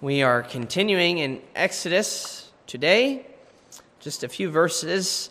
We are continuing in Exodus today, just a few verses.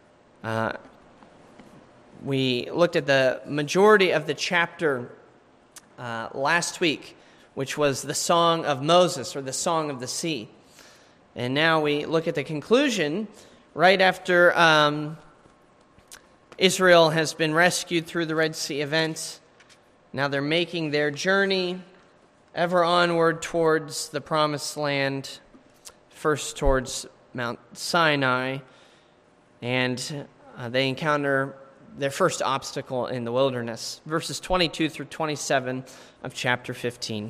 We looked at the majority of the chapter last week, which was the Song of Moses, or the Song of the Sea. And now we look at the conclusion, right after Israel has been rescued through the Red Sea event. Now they're making their journey ever onward towards the Promised Land, first towards Mount Sinai, and they encounter their first obstacle in the wilderness. Verses 22 through 27 of chapter 15.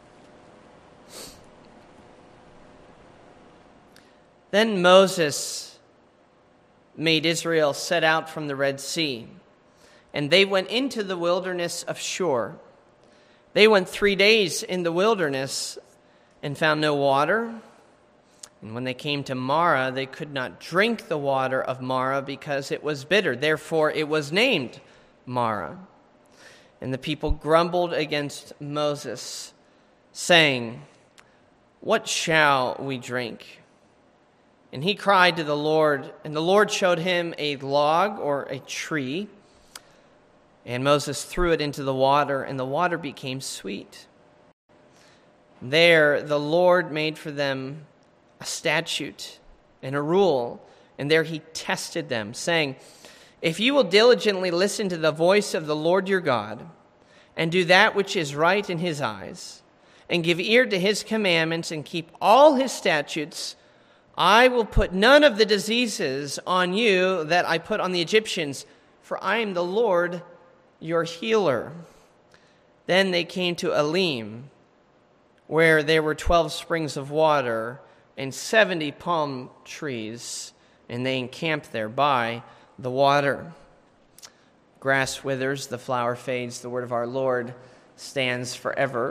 Then Moses made Israel set out from the Red Sea, and they went into the wilderness of Shur. They went 3 days in the wilderness and found no water. And when they came to Marah, they could not drink the water of Marah because it was bitter. Therefore, it was named Marah. And the people grumbled against Moses, saying, "What shall we drink?" And he cried to the Lord, and the Lord showed him a log or a tree. And Moses threw it into the water, and the water became sweet. There the Lord made for them a statute and a rule, and there he tested them, saying, "If you will diligently listen to the voice of the Lord your God, and do that which is right in his eyes, and give ear to his commandments, and keep all his statutes, I will put none of the diseases on you that I put on the Egyptians, for I am the Lord your healer." Then they came to Elim, where there were 12 springs of water and 70 palm trees, and they encamped there by the water. Grass withers, the flower fades, the word of our Lord stands forever.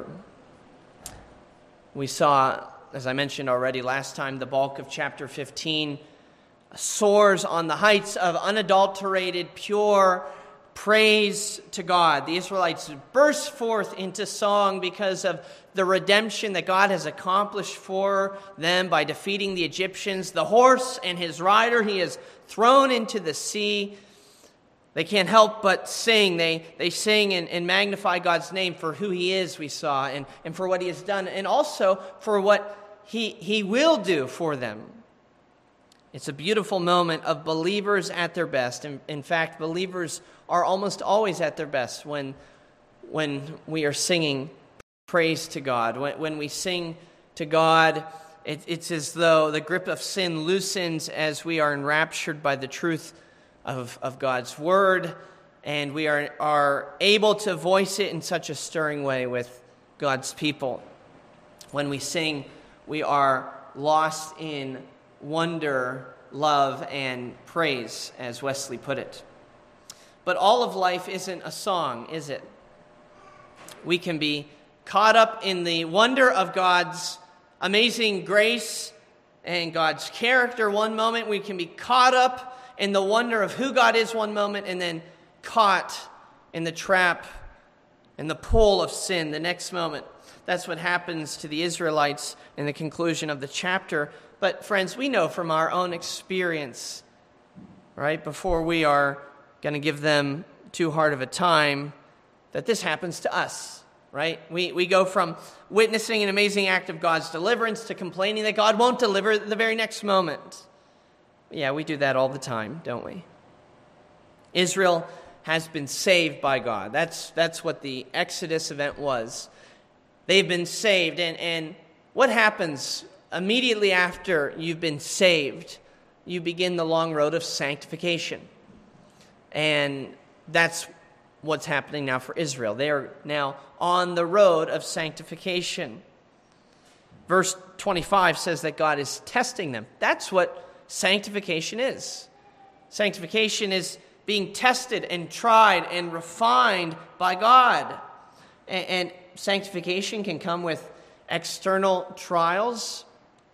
We saw, as I mentioned already last time, the bulk of chapter 15 soars on the heights of unadulterated, pure praise to God. The Israelites burst forth into song because of the redemption that God has accomplished for them by defeating the Egyptians. The horse and his rider he has thrown into the sea. They can't help but sing. They sing and magnify God's name for who he is, we saw, and for what he has done, and also for what he will do for them. It's a beautiful moment of believers at their best. In fact, believers are almost always at their best when we are singing praise to God. When we sing to God, it's as though the grip of sin loosens as we are enraptured by the truth of God's word, and we are able to voice it in such a stirring way with God's people. When we sing, we are lost in wonder, love, and praise, as Wesley put it. But all of life isn't a song, is it? We can be caught up in the wonder of God's amazing grace and God's character one moment. We can be caught up in the wonder of who God is one moment, and then caught in the trap and the pull of sin the next moment. That's what happens to the Israelites in the conclusion of the chapter. But friends, we know from our own experience, right, before we are going to give them too hard of a time, that this happens to us, right? We go from witnessing an amazing act of God's deliverance to complaining that God won't deliver the very next moment. Yeah, we do that all the time, don't we? Israel has been saved by God. That's what the Exodus event was. They've been saved, and what happens immediately after you've been saved? You begin the long road of sanctification. And that's what's happening now for Israel. They are now on the road of sanctification. Verse 25 says that God is testing them. That's what sanctification is. Sanctification is being tested and tried and refined by God. And sanctification can come with external trials,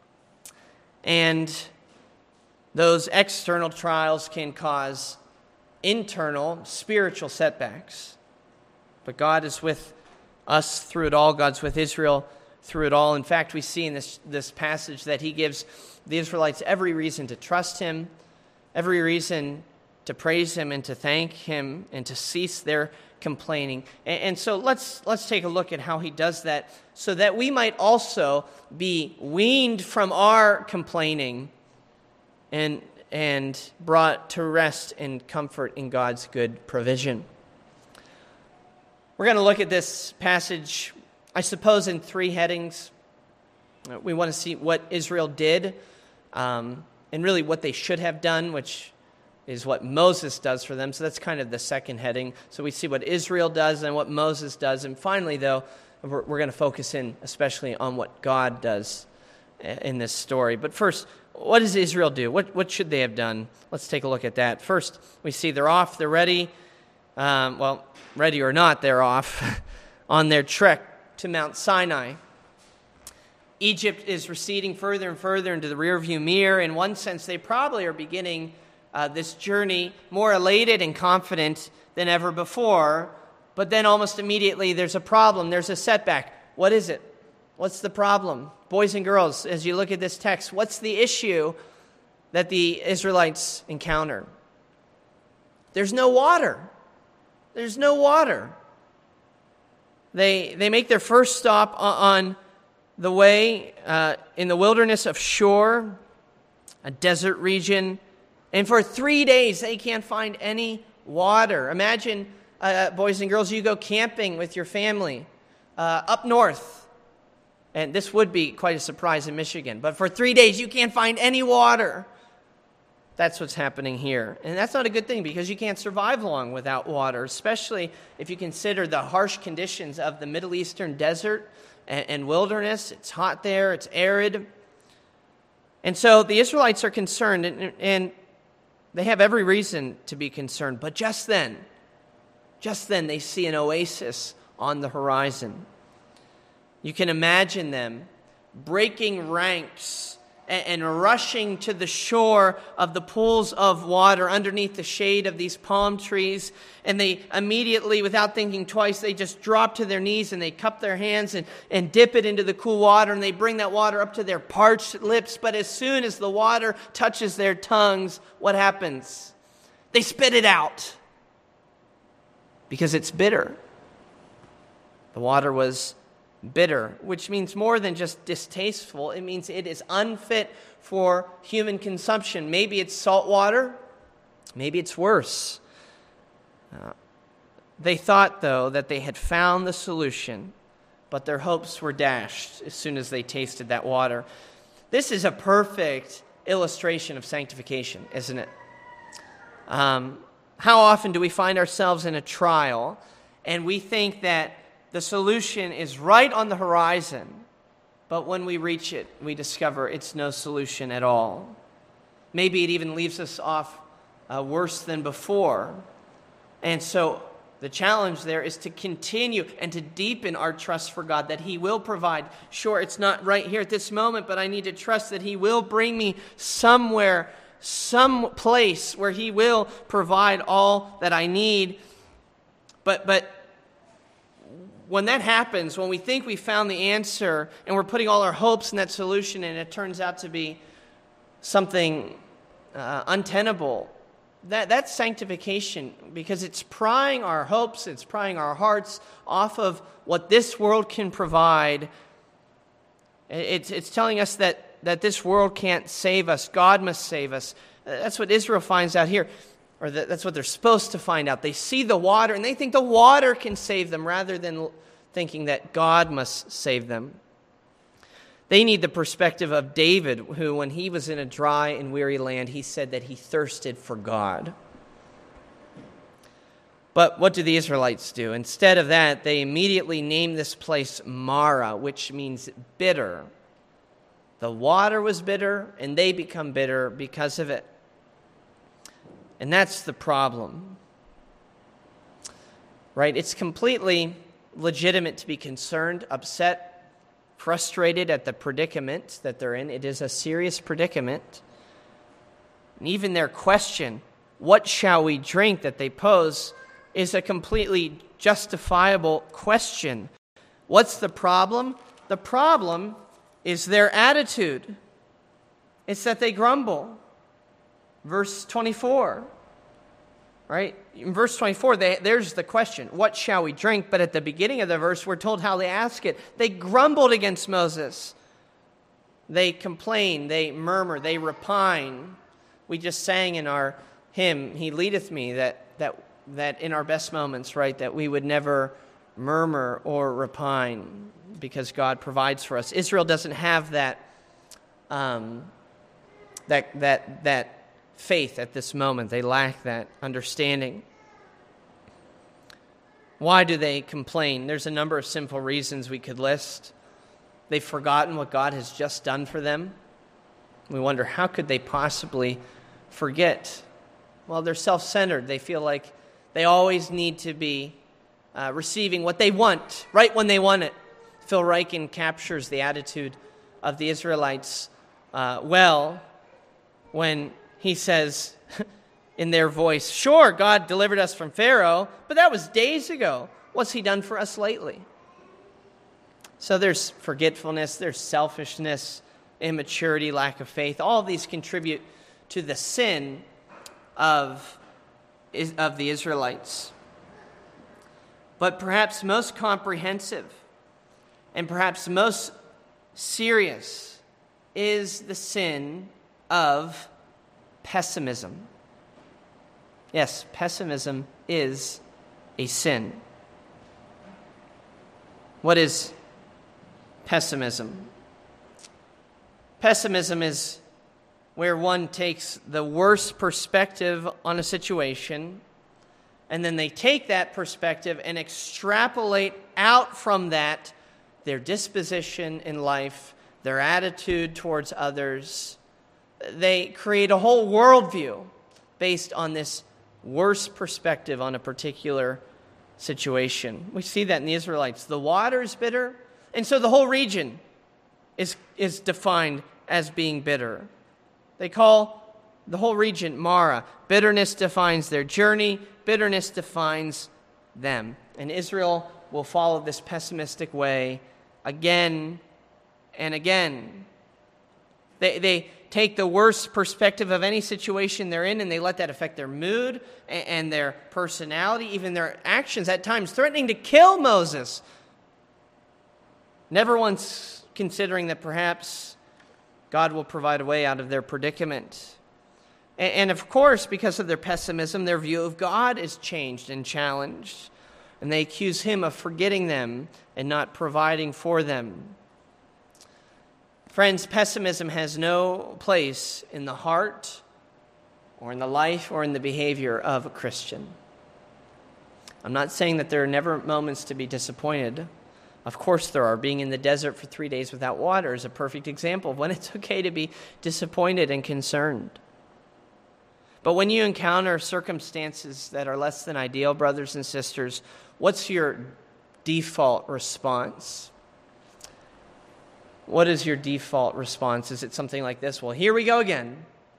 and those external trials can cause internal spiritual setbacks. But God is with us through it all. God's with Israel through it all. In fact, we see in this passage that he gives the Israelites every reason to trust him, every reason to praise him and to thank him and to cease their complaining. And so let's take a look at how he does that so that we might also be weaned from our complaining and brought to rest and comfort in God's good provision. We're going to look at this passage, I suppose, in three headings. We want to see what Israel did, and really what they should have done, which is what Moses does for them. So that's kind of the second heading. So we see what Israel does and what Moses does. And finally, though, we're going to focus in especially on what God does in this story. But first, what does Israel do? What should they have done? Let's take a look at that. First, we see they're off, they're ready. Ready or not, they're off on their trek to Mount Sinai. Egypt is receding further and further into the rearview mirror. In one sense, they probably are beginning this journey more elated and confident than ever before. But then almost immediately there's a problem. There's a setback. What is it? What's the problem? Boys and girls, as you look at this text, what's the issue that the Israelites encounter? There's no water. There's no water. They make their first stop on the way in the wilderness of Shur, a desert region, and for 3 days they can't find any water. Imagine, boys and girls, you go camping with your family up north, and this would be quite a surprise in Michigan, but for 3 days you can't find any water. That's what's happening here. And that's not a good thing because you can't survive long without water, especially if you consider the harsh conditions of the Middle Eastern desert and wilderness. It's hot there, it's arid. And so the Israelites are concerned, and they have every reason to be concerned. But just then they see an oasis on the horizon. You can imagine them breaking ranks and rushing to the shore of the pools of water underneath the shade of these palm trees. And they immediately, without thinking twice, they just drop to their knees and they cup their hands and dip it into the cool water. And they bring that water up to their parched lips. But as soon as the water touches their tongues, what happens? They spit it out because it's bitter. The water was bitter, which means more than just distasteful. It means it is unfit for human consumption. Maybe it's salt water. Maybe it's worse. They thought, though, that they had found the solution, but their hopes were dashed as soon as they tasted that water. This is a perfect illustration of sanctification, isn't it? How often do we find ourselves in a trial and we think that the solution is right on the horizon, but when we reach it, we discover it's no solution at all. Maybe it even leaves us off worse than before. And so the challenge there is to continue and to deepen our trust for God, that He will provide. Sure, it's not right here at this moment, but I need to trust that He will bring me somewhere, some place where He will provide all that I need. But when that happens, when we think we found the answer and we're putting all our hopes in that solution and it turns out to be something untenable, that's sanctification, because it's prying our hopes, it's prying our hearts off of what this world can provide. It's telling us that this world can't save us. God must save us. That's what Israel finds out here. Or that's what they're supposed to find out. They see the water, and they think the water can save them rather than thinking that God must save them. They need the perspective of David, who, when he was in a dry and weary land, he said that he thirsted for God. But what do the Israelites do? Instead of that, they immediately name this place Mara, which means bitter. The water was bitter, and they become bitter because of it. And that's the problem, right? It's completely legitimate to be concerned, upset, frustrated at the predicament that they're in. It is a serious predicament. And even their question, what shall we drink, that they pose, is a completely justifiable question. What's the problem? The problem is their attitude. It's that they grumble. Verse 24, right? In verse 24, there's the question, what shall we drink? But at the beginning of the verse, we're told how they ask it. They grumbled against Moses. They complain, they murmur, they repine. We just sang in our hymn, He leadeth me, that in our best moments, right, that we would never murmur or repine because God provides for us. Israel doesn't have that faith at this moment. They lack that understanding. Why do they complain? There's a number of simple reasons we could list. They've forgotten what God has just done for them. We wonder, how could they possibly forget? Well, they're self-centered. They feel like they always need to be receiving what they want, right when they want it. Phil Ryken captures the attitude of the Israelites well when he says in their voice, sure, God delivered us from Pharaoh, but that was days ago. What's He done for us lately? So there's forgetfulness, there's selfishness, immaturity, lack of faith. All of these contribute to the sin of the Israelites. But perhaps most comprehensive and perhaps most serious is the sin of pessimism. Yes, pessimism is a sin. What is pessimism? Pessimism is where one takes the worst perspective on a situation, and then they take that perspective and extrapolate out from that their disposition in life, their attitude towards others. They create a whole worldview based on this worst perspective on a particular situation. We see that in the Israelites. The water is bitter, and so the whole region is defined as being bitter. They call the whole region Mara. Bitterness defines their journey. Bitterness defines them. And Israel will follow this pessimistic way again and again. They take the worst perspective of any situation they're in, and they let that affect their mood and their personality, even their actions, at times threatening to kill Moses. Never once considering that perhaps God will provide a way out of their predicament. And of course, because of their pessimism, their view of God is changed and challenged. And they accuse Him of forgetting them and not providing for them. Friends, pessimism has no place in the heart or in the life or in the behavior of a Christian. I'm not saying that there are never moments to be disappointed. Of course there are. Being in the desert for 3 days without water is a perfect example of when it's okay to be disappointed and concerned. But when you encounter circumstances that are less than ideal, brothers and sisters, what's your default response? What is your default response? Is it something like this? Well, here we go again.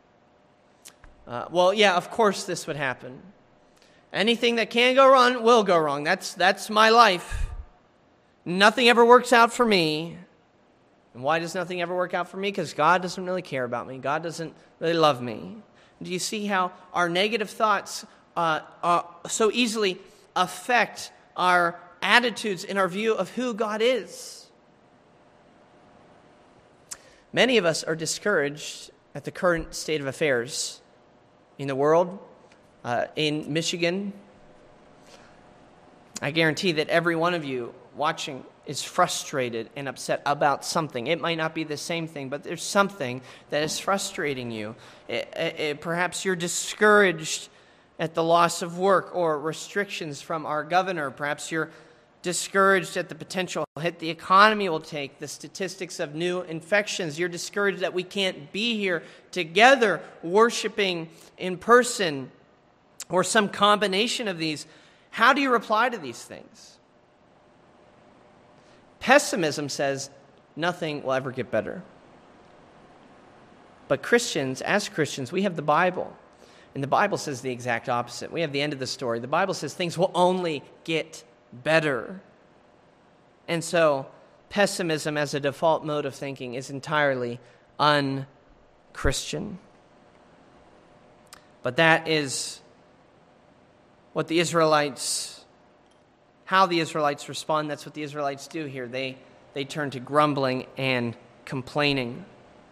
Well, yeah, of course this would happen. Anything that can go wrong will go wrong. That's my life. Nothing ever works out for me. And why does nothing ever work out for me? Because God doesn't really care about me. God doesn't really love me. Do you see how our negative thoughts so easily affect our attitudes and our view of who God is? Many of us are discouraged at the current state of affairs in the world, in Michigan. I guarantee that every one of you watching is frustrated and upset about something. It might not be the same thing, but there's something that is frustrating you. Perhaps you're discouraged at the loss of work or restrictions from our governor. Perhaps you're discouraged at the potential hit the economy will take, the statistics of new infections. You're discouraged that we can't be here together worshiping in person, or some combination of these. How do you reply to these things? Pessimism says nothing will ever get better. But Christians, as Christians, we have the Bible. And the Bible says the exact opposite. We have the end of the story. The Bible says things will only get better. And so pessimism as a default mode of thinking is entirely un-Christian. But that is what how the Israelites respond. That's what the Israelites do here. They turn to grumbling and complaining.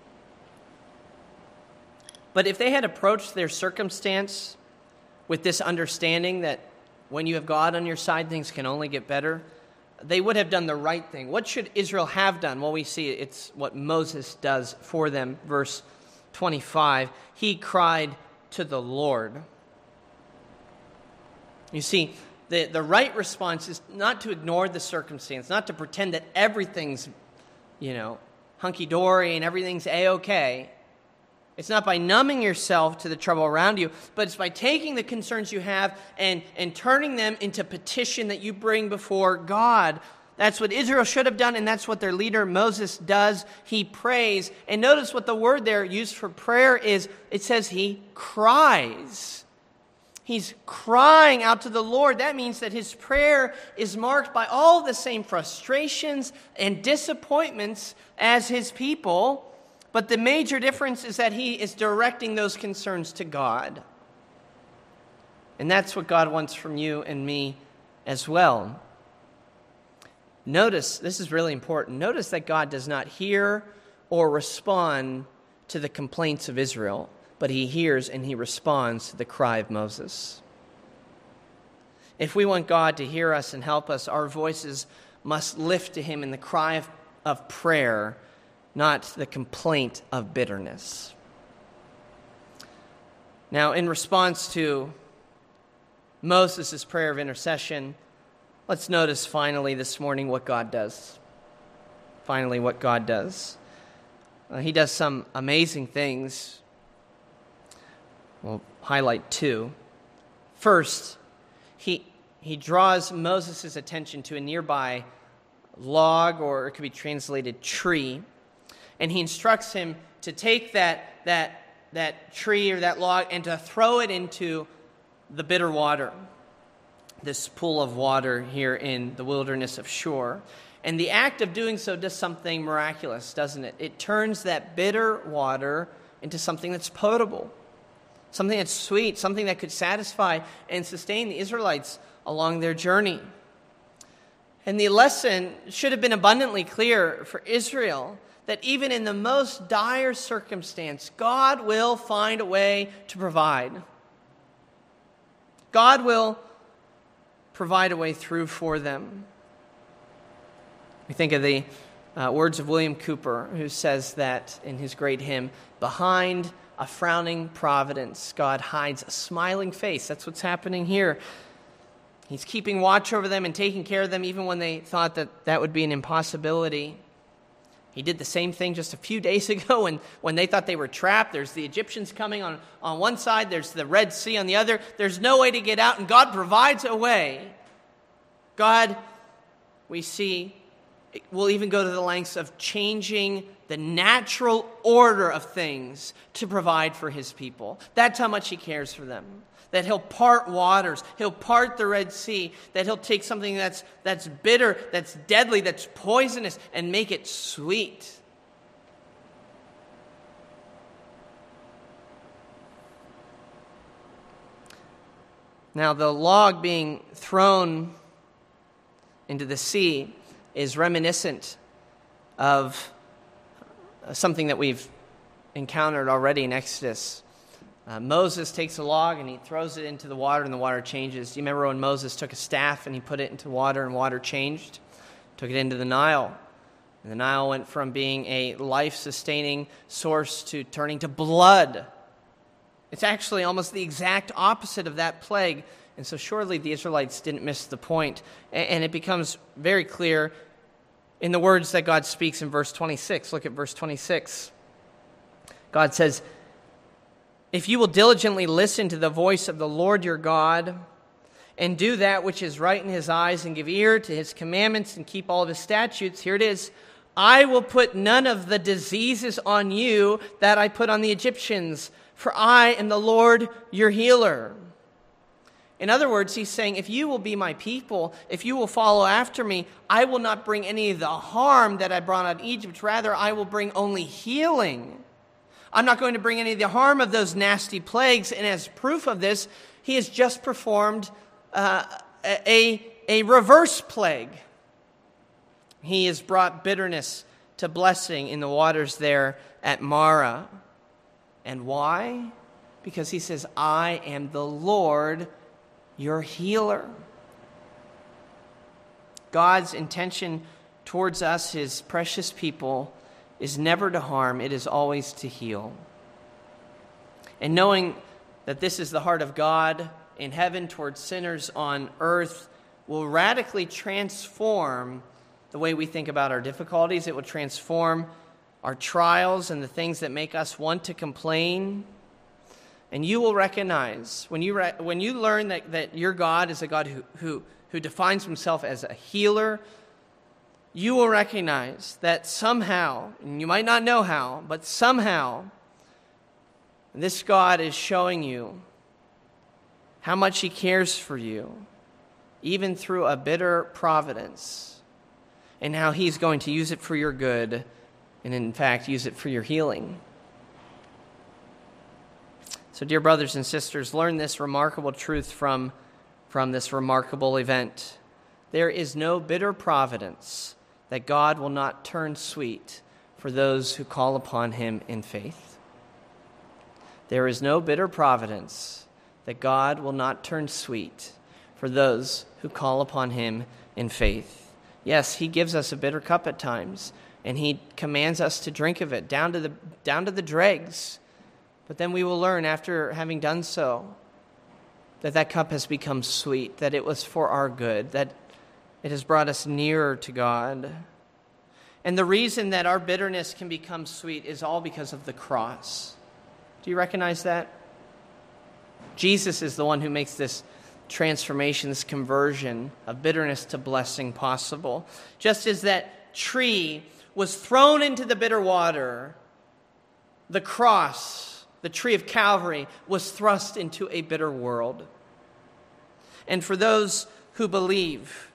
But if they had approached their circumstance with this understanding that when you have God on your side, things can only get better, they would have done the right thing. What should Israel have done? Well, we see it's what Moses does for them. Verse 25, he cried to the Lord. You see, the right response is not to ignore the circumstance, not to pretend that everything's, hunky-dory and everything's A-okay. It's not by numbing yourself to the trouble around you, but it's by taking the concerns you have and turning them into petition that you bring before God. That's what Israel should have done, and that's what their leader Moses does. He prays. And notice what the word there used for prayer is. It says he cries. He's crying out to the Lord. That means that his prayer is marked by all the same frustrations and disappointments as his people. But the major difference is that he is directing those concerns to God. And that's what God wants from you and me as well. Notice, this is really important, notice that God does not hear or respond to the complaints of Israel, but he hears and he responds to the cry of Moses. If we want God to hear us and help us, our voices must lift to him in the cry of prayer, not the complaint of bitterness. Now, in response to Moses' prayer of intercession, let's notice finally this morning what God does. Finally, what God does. He does some amazing things. We'll highlight two. First, he draws Moses' attention to a nearby log, or it could be translated tree, and he instructs him to take that tree or that log and to throw it into the bitter water, this pool of water here in the wilderness of Shur. And the act of doing so does something miraculous, doesn't it? It turns that bitter water into something that's potable, something that's sweet, something that could satisfy and sustain the Israelites along their journey. And the lesson should have been abundantly clear for Israel that even in the most dire circumstance, God will find a way to provide. God will provide a way through for them. We think of the words of William Cooper, who says that in his great hymn, behind a frowning providence, God hides a smiling face. That's what's happening here. He's keeping watch over them and taking care of them even when they thought that would be an impossibility. He did the same thing just a few days ago when they thought they were trapped. There's the Egyptians coming on one side. There's the Red Sea on the other. There's no way to get out, and God provides a way. God, we see, will even go to the lengths of changing the natural order of things to provide for his people. That's how much he cares for them. That he'll part waters, he'll part the Red Sea, that he'll take something that's bitter, that's deadly, that's poisonous, and make it sweet. Now, the log being thrown into the sea is reminiscent of something that we've encountered already in Exodus. Moses takes a log and he throws it into the water, and the water changes. Do you remember when Moses took a staff and he put it into water and water changed? Took it into the Nile. And the Nile went from being a life-sustaining source to turning to blood. It's actually almost the exact opposite of that plague. And so surely the Israelites didn't miss the point. And it becomes very clear in the words that God speaks in verse 26. Look at verse 26. God says, "If you will diligently listen to the voice of the Lord your God, and do that which is right in his eyes, and give ear to his commandments, and keep all of his statutes," here it is, "I will put none of the diseases on you that I put on the Egyptians, for I am the Lord your healer." In other words, he's saying, if you will be my people, if you will follow after me, I will not bring any of the harm that I brought on Egypt. Rather, I will bring only healing. I'm not going to bring any of the harm of those nasty plagues. And as proof of this, he has just performed a reverse plague. He has brought bitterness to blessing in the waters there at Marah. And why? Because he says, I am the Lord, your healer. God's intention towards us, his precious people, is never to harm. It is always to heal. And knowing that this is the heart of God in heaven towards sinners on earth will radically transform the way we think about our difficulties. It will transform our trials and the things that make us want to complain. And you will recognize, when you learn that your God is a God who defines himself as a healer, you will recognize that somehow, and you might not know how, but somehow, this God is showing you how much he cares for you, even through a bitter providence, and how he's going to use it for your good, and in fact, use it for your healing. So, dear brothers and sisters, learn this remarkable truth from this remarkable event. There is no bitter providence that God will not turn sweet for those who call upon him in faith. There is no bitter providence that God will not turn sweet for those who call upon him in faith. Yes, he gives us a bitter cup at times, and he commands us to drink of it down to the dregs. But then we will learn, after having done so, that cup has become sweet, that it was for our good, that it has brought us nearer to God. And the reason that our bitterness can become sweet is all because of the cross. Do you recognize that? Jesus is the one who makes this transformation, this conversion of bitterness to blessing possible. Just as that tree was thrown into the bitter water, the cross, the tree of Calvary, was thrust into a bitter world. And for those who believe,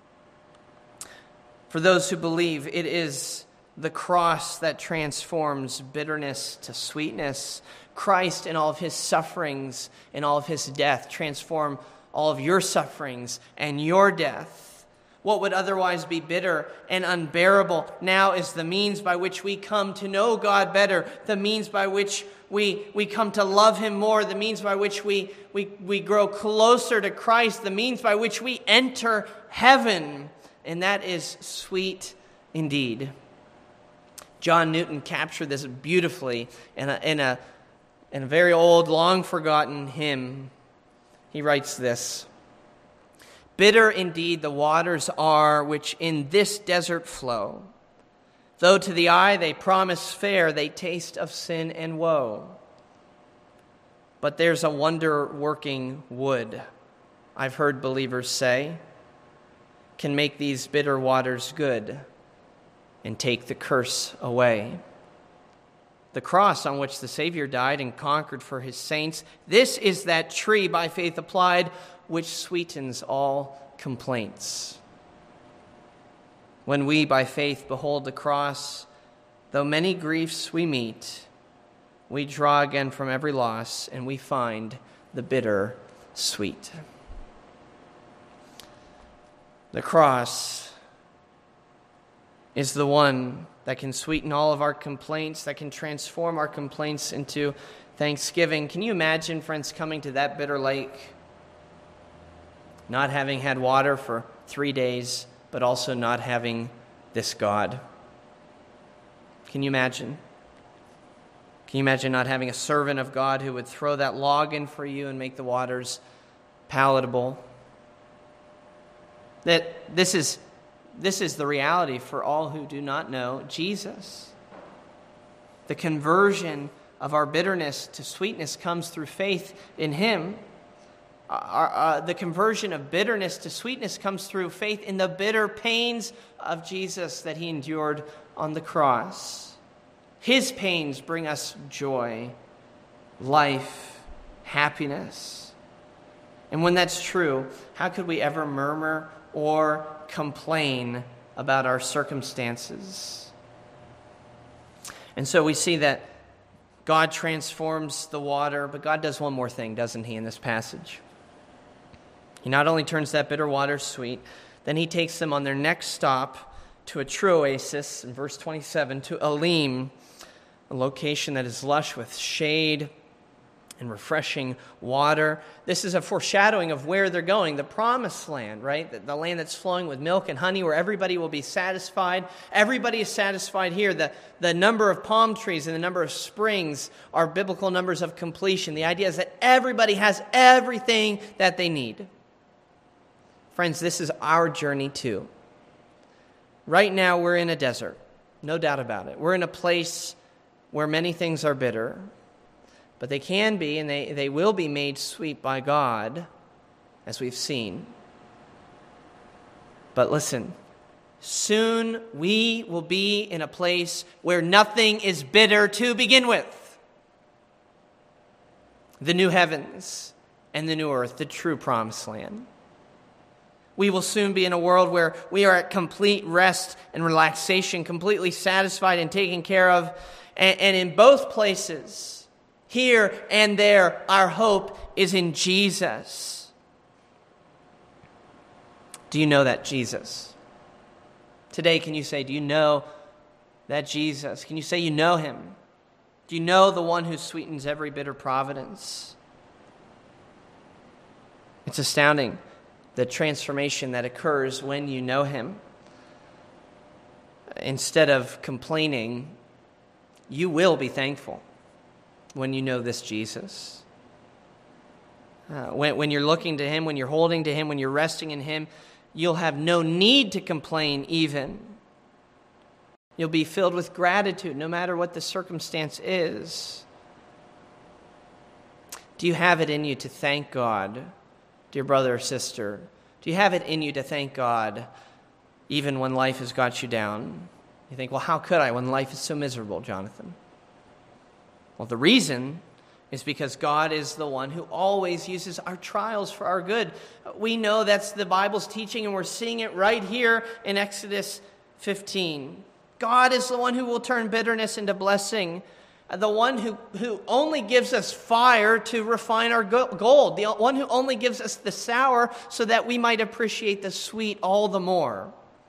it is the cross that transforms bitterness to sweetness. Christ in all of his sufferings and all of his death transform all of your sufferings and your death. What would otherwise be bitter and unbearable now is the means by which we come to know God better, the means by which we come to love him more, the means by which we grow closer to Christ, the means by which we enter heaven. And that is sweet indeed. John Newton captured this beautifully in a very old, long-forgotten hymn. He writes this: bitter indeed the waters are which in this desert flow. Though to the eye they promise fair, they taste of sin and woe. But there's a wonder-working wood, I've heard believers say, can make these bitter waters good and take the curse away. The cross on which the Savior died and conquered for his saints, this is that tree by faith applied which sweetens all complaints. When we by faith behold the cross, though many griefs we meet, we draw again from every loss and we find the bitter sweet. The cross is the one that can sweeten all of our complaints, that can transform our complaints into thanksgiving. Can you imagine, friends, coming to that bitter lake, not having had water for 3 days, but also not having this God? Can you imagine? Can you imagine not having a servant of God who would throw that log in for you and make the waters palatable? That this is the reality for all who do not know Jesus. The conversion of our bitterness to sweetness comes through faith in him. The conversion of bitterness to sweetness comes through faith in the bitter pains of Jesus that he endured on the cross. His pains bring us joy, life, happiness. And when that's true, how could we ever murmur or complain about our circumstances? And so we see that God transforms the water, but God does one more thing, doesn't he, in this passage? He not only turns that bitter water sweet, then he takes them on their next stop to a true oasis, in verse 27, to Elim, a location that is lush with shade and refreshing water. This is a foreshadowing of where they're going, the promised land, right? The land that's flowing with milk and honey, where everybody will be satisfied. Everybody is satisfied here. The number of palm trees and the number of springs are biblical numbers of completion. The idea is that everybody has everything that they need. Friends, this is our journey too. Right now, we're in a desert, no doubt about it. We're in a place where many things are bitter, but they can be and they will be made sweet by God, as we've seen. But listen, soon we will be in a place where nothing is bitter to begin with. The new heavens and the new earth, the true promised land. We will soon be in a world where we are at complete rest and relaxation, completely satisfied and taken care of. And in both places, here and there, our hope is in Jesus. Do you know that Jesus? Today, can you say, do you know that Jesus? Can you say you know him? Do you know the one who sweetens every bitter providence? It's astounding, the transformation that occurs when you know him. Instead of complaining, you will be thankful when you know this Jesus. When you're looking to him, when you're holding to him, when you're resting in him, you'll have no need to complain even. You'll be filled with gratitude no matter what the circumstance is. Do you have it in you to thank God, dear brother or sister? Do you have it in you to thank God even when life has got you down? You think, well, how could I when life is so miserable, Jonathan? Well, the reason is because God is the one who always uses our trials for our good. We know that's the Bible's teaching, and we're seeing it right here in Exodus 15. God is the one who will turn bitterness into blessing, the one who only gives us fire to refine our gold, the one who only gives us the sour so that we might appreciate the sweet all the more.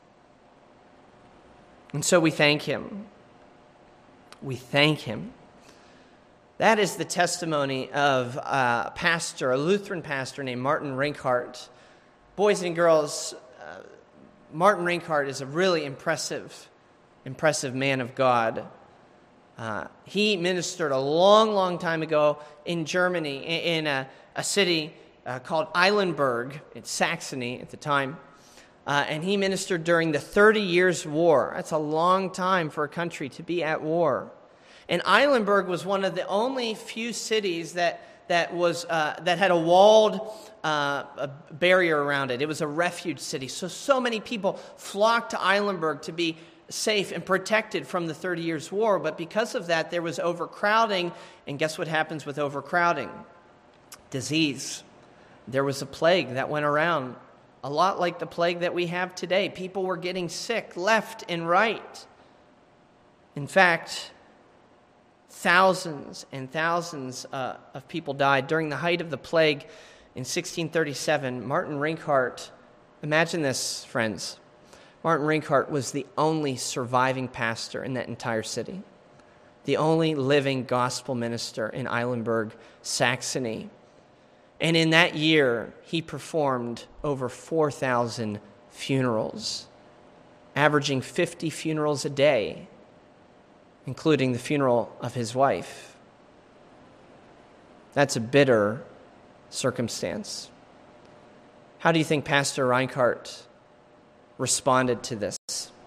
And so we thank him. We thank him. That is the testimony of a pastor, a Lutheran pastor named Martin Rinkhart. Boys and girls, Martin Rinkhart is a really impressive man of God. He ministered a long time ago in Germany, in a city called Eilenburg. It's Saxony at the time. And he ministered during the 30 Years' War. That's a long time for a country to be at war. And Eilenburg was one of the only few cities that had a walled barrier around it. It was a refuge city. So many people flocked to Eilenburg to be safe and protected from the 30 Years' War. But because of that, there was overcrowding. And guess what happens with overcrowding? Disease. There was a plague that went around, a lot like the plague that we have today. People were getting sick left and right. In fact, thousands and thousands of people died. During the height of the plague in 1637, Martin Rinkhart, imagine this, friends. Martin Rinkhart was the only surviving pastor in that entire city, the only living gospel minister in Eilenburg, Saxony. And in that year, he performed over 4,000 funerals, averaging 50 funerals a day, including the funeral of his wife. That's a bitter circumstance. How do you think Pastor Rinkhart responded to this?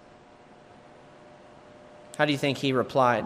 How do you think he replied?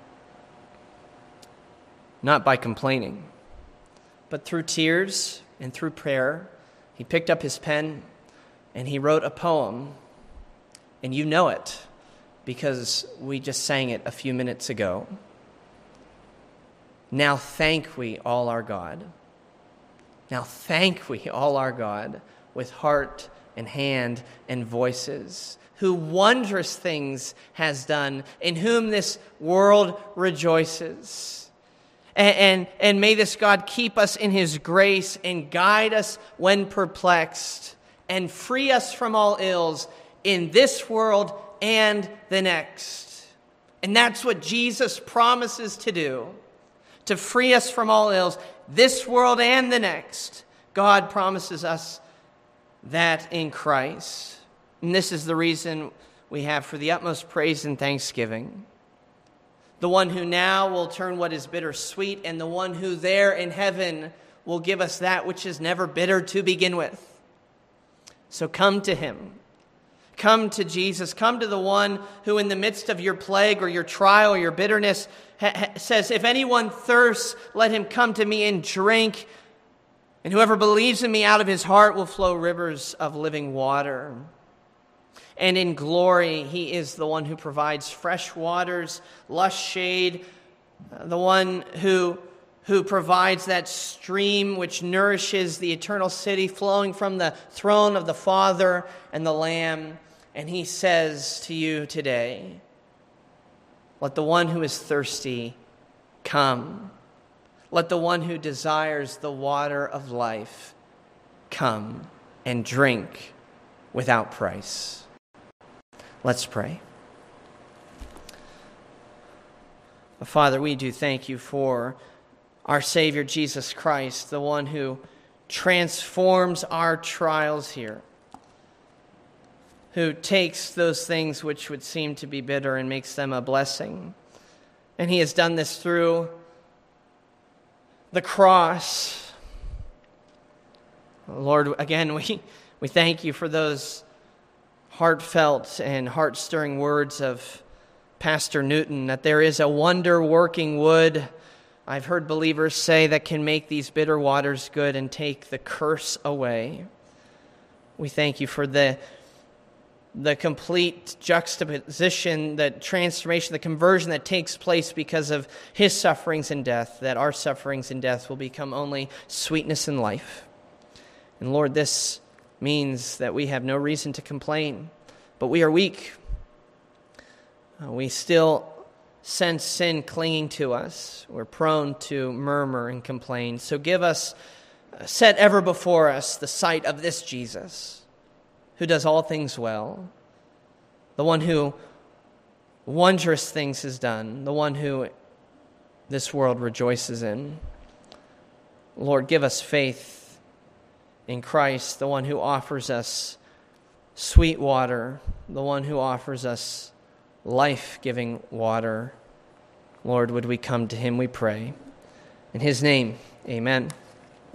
Not by complaining, but through tears and through prayer. He picked up his pen and he wrote a poem, and you know it because we just sang it a few minutes ago. Now thank we all our God, Now thank we all our God with heart and hand and voices, who wondrous things has done, in whom this world rejoices. And may this God keep us in his grace and guide us when perplexed, and free us from all ills in this world and the next. And that's what Jesus promises to do, to free us from all ills, this world and the next. God promises us that in Christ. And this is the reason we have for the utmost praise and thanksgiving. The one who now will turn what is bitter sweet, and the one who there in heaven will give us that which is never bitter to begin with. So come to him. Come to Jesus. Come to the one who in the midst of your plague or your trial or your bitterness says, if anyone thirsts, let him come to me and drink. And whoever believes in me, out of his heart will flow rivers of living water. And in glory, he is the one who provides fresh waters, lush shade, the one who provides that stream which nourishes the eternal city flowing from the throne of the Father and the Lamb. And he says to you today, let the one who is thirsty come. Let the one who desires the water of life come and drink without price. Let's pray. Father, we do thank you for our Savior Jesus Christ, the one who transforms our trials here, who takes those things which would seem to be bitter and makes them a blessing. And he has done this through the cross. Lord, again, we thank you for those heartfelt and heart-stirring words of Pastor Newton, that there is a wonder-working wood, I've heard believers say, that can make these bitter waters good and take the curse away. We thank you for the complete juxtaposition, the transformation, the conversion that takes place because of his sufferings and death, that our sufferings and death will become only sweetness and life. And Lord, this means that we have no reason to complain, but we are weak. We still sense sin clinging to us. We're prone to murmur and complain. So set ever before us the sight of this Jesus, who does all things well, the one who wondrous things has done, the one who this world rejoices in. Lord, give us faith in Christ, the one who offers us sweet water, the one who offers us life-giving water. Lord, would we come to him, we pray. In his name, amen.